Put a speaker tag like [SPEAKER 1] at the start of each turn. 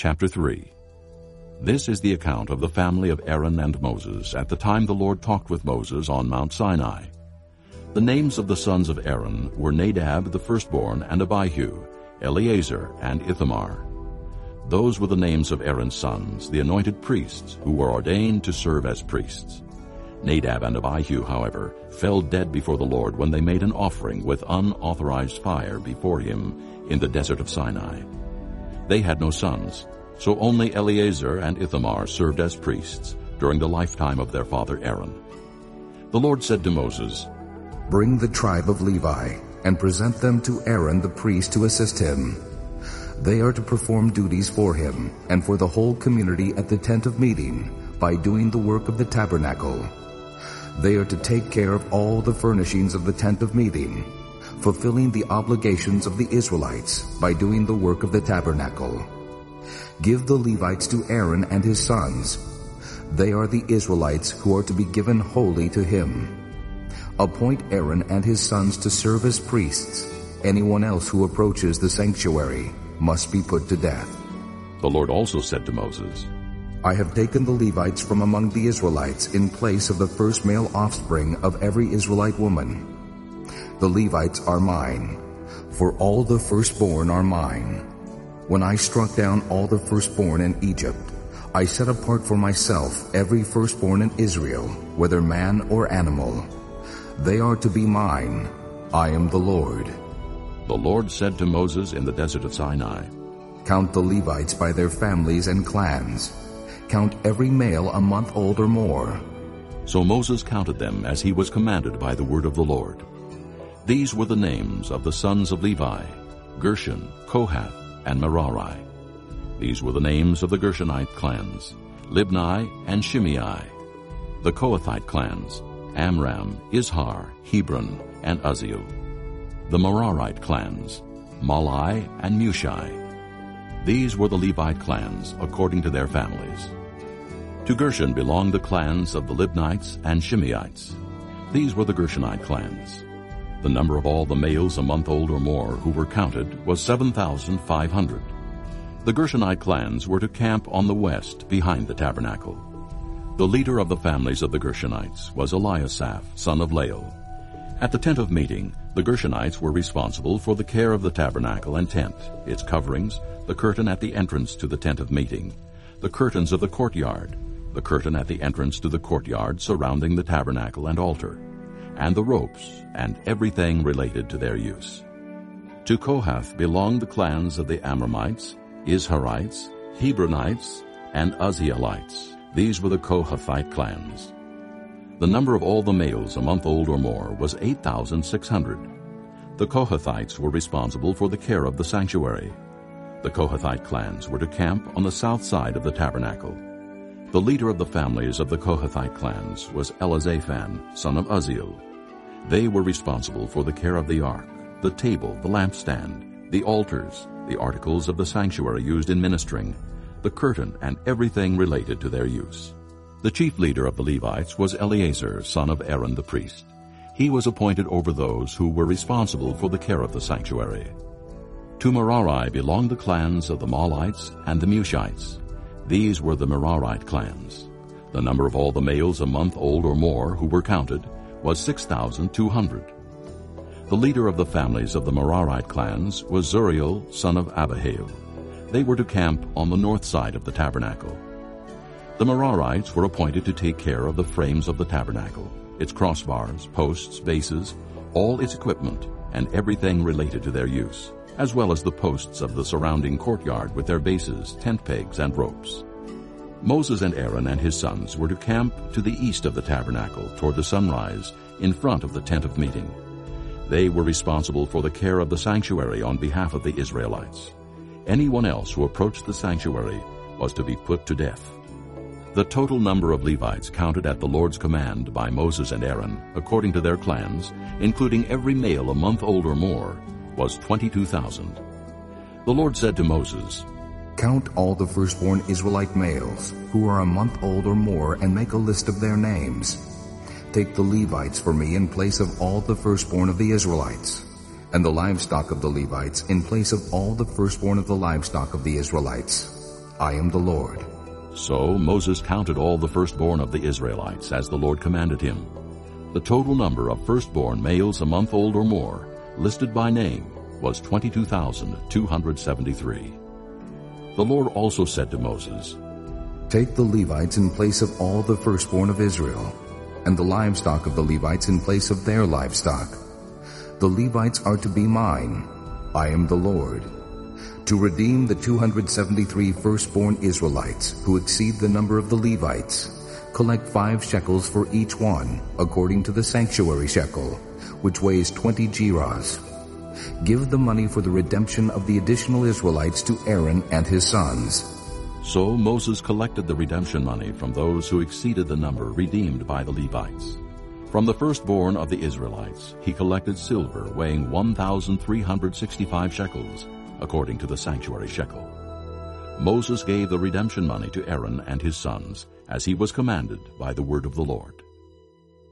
[SPEAKER 1] Chapter 3. This is the account of the family of Aaron and Moses at the time the Lord talked with Moses on Mount Sinai. The names of the sons of Aaron were Nadab the firstborn and Abihu, Eleazar and Ithamar. Those were the names of Aaron's sons, the anointed priests, who were ordained to serve as priests. Nadab and Abihu, however, fell dead before the Lord when they made an offering with unauthorized fire before him in the desert of Sinai. They had no sons, so only Eleazar and Ithamar served as priests during the lifetime of their father Aaron. The Lord said to Moses,
[SPEAKER 2] "Bring the tribe of Levi and present them to Aaron the priest to assist him. They are to perform duties for him and for the whole community at the tent of meeting by doing the work of the tabernacle. They are to take care of all the furnishings of the tent of meeting, fulfilling the obligations of the Israelites by doing the work of the tabernacle. Give the Levites to Aaron and his sons. They are the Israelites who are to be given wholly to him. Appoint Aaron and his sons to serve as priests. Anyone else who approaches the sanctuary must be put to death."
[SPEAKER 1] The Lord also said to Moses,
[SPEAKER 2] "I have taken the Levites from among the Israelites in place of the first male offspring of every Israelite woman. The Levites are mine, for all the firstborn are mine. When I struck down all the firstborn in Egypt, I set apart for myself every firstborn in Israel, whether man or animal. They are to be mine. I am the Lord."
[SPEAKER 1] The Lord said to Moses in the desert of Sinai,
[SPEAKER 2] "Count the Levites by their families and clans. Count every male a month old or more."
[SPEAKER 1] So Moses counted them as he was commanded by the word of the Lord. These were the names of the sons of Levi, Gershon, Kohath, and Merari. These were the names of the Gershonite clans, Libni and Shimei. The Kohathite clans, Amram, Izhar, Hebron, and Uzziel. The Merarite clans, Malai and Mushi. These were the Levite clans according to their families. To Gershon belonged the clans of the Libnites and Shimeites. These were the Gershonite clans. The number of all the males a month old or more who were counted was 7,500. The Gershonite clans were to camp on the west behind the tabernacle. The leader of the families of the Gershonites was Eliasaph, son of Lael. At the tent of meeting, the Gershonites were responsible for the care of the tabernacle and tent, its coverings, the curtain at the entrance to the tent of meeting, the curtains of the courtyard, the curtain at the entrance to the courtyard surrounding the tabernacle and altar, and the ropes, and everything related to their use. To Kohath belonged the clans of the Amramites, Izharites, Hebronites, and Uzzielites. These were the Kohathite clans. The number of all the males a month old or more was 8,600. The Kohathites were responsible for the care of the sanctuary. The Kohathite clans were to camp on the south side of the tabernacle. The leader of the families of the Kohathite clans was Elizaphan, son of Uzziel. They were responsible for the care of the ark, the table, the lampstand, the altars, the articles of the sanctuary used in ministering, the curtain, and everything related to their use. The chief leader of the Levites was Eleazar, son of Aaron the priest. He was appointed over those who were responsible for the care of the sanctuary. To Merari belonged the clans of the Mahlites and the Mushites. These were the Merarite clans. The number of all the males a month old or more who were counted was 6,200. The leader of the families of the Merarite clans was Zuriel, son of Abihail. They were to camp on the north side of the tabernacle. The Merarites were appointed to take care of the frames of the tabernacle, its crossbars, posts, bases, all its equipment, and everything related to their use, as well as the posts of the surrounding courtyard with their bases, tent pegs, and ropes. Moses and Aaron and his sons were to camp to the east of the tabernacle toward the sunrise in front of the tent of meeting. They were responsible for the care of the sanctuary on behalf of the Israelites. Anyone else who approached the sanctuary was to be put to death. The total number of Levites counted at the Lord's command by Moses and Aaron, according to their clans, including every male a month old or more, was 22,000. The Lord said to Moses,
[SPEAKER 2] "Count all the firstborn Israelite males who are a month old or more and make a list of their names. Take the Levites for me in place of all the firstborn of the Israelites, and the livestock of the Levites in place of all the firstborn of the livestock of the Israelites. I am the Lord.
[SPEAKER 1] So Moses counted all the firstborn of the Israelites as the Lord commanded him. The total number of firstborn males a month old or more, listed by name, was 22,273. The Lord also said to Moses,
[SPEAKER 2] Take the Levites in place of all the firstborn of Israel, and the livestock of the Levites in place of their livestock. The Levites are to be mine. I am the Lord. To redeem the 273 firstborn Israelites who exceed the number of the Levites, collect 5 shekels for each one, according to the sanctuary shekel, which weighs 20 gerahs. Give the money for the redemption of the additional Israelites to Aaron and his sons.
[SPEAKER 1] So Moses collected the redemption money from those who exceeded the number redeemed by the Levites. From the firstborn of the Israelites he collected silver weighing 1,365 shekels, according to the sanctuary shekel. Moses gave the redemption money to Aaron and his sons, as he was commanded by the word of the Lord.